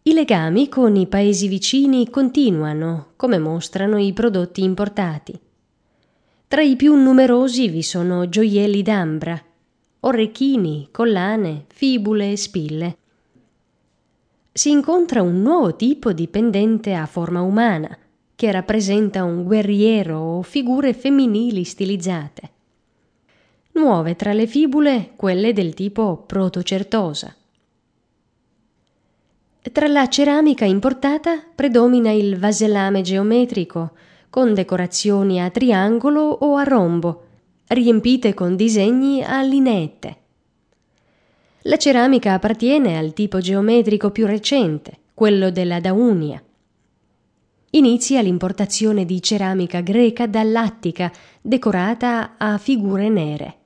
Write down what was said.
I legami con i paesi vicini continuano, come mostrano i prodotti importati. Tra i più numerosi vi sono gioielli d'ambra, orecchini, collane, fibule e spille. Si incontra un nuovo tipo di pendente a forma umana, che rappresenta un guerriero o figure femminili stilizzate. Nuove tra le fibule quelle del tipo protocertosa. Tra la ceramica importata predomina il vasellame geometrico, con decorazioni a triangolo o a rombo, riempite con disegni a lineette. La ceramica appartiene al tipo geometrico più recente, quello della Daunia. Inizia l'importazione di ceramica greca dall'Attica, decorata a figure nere.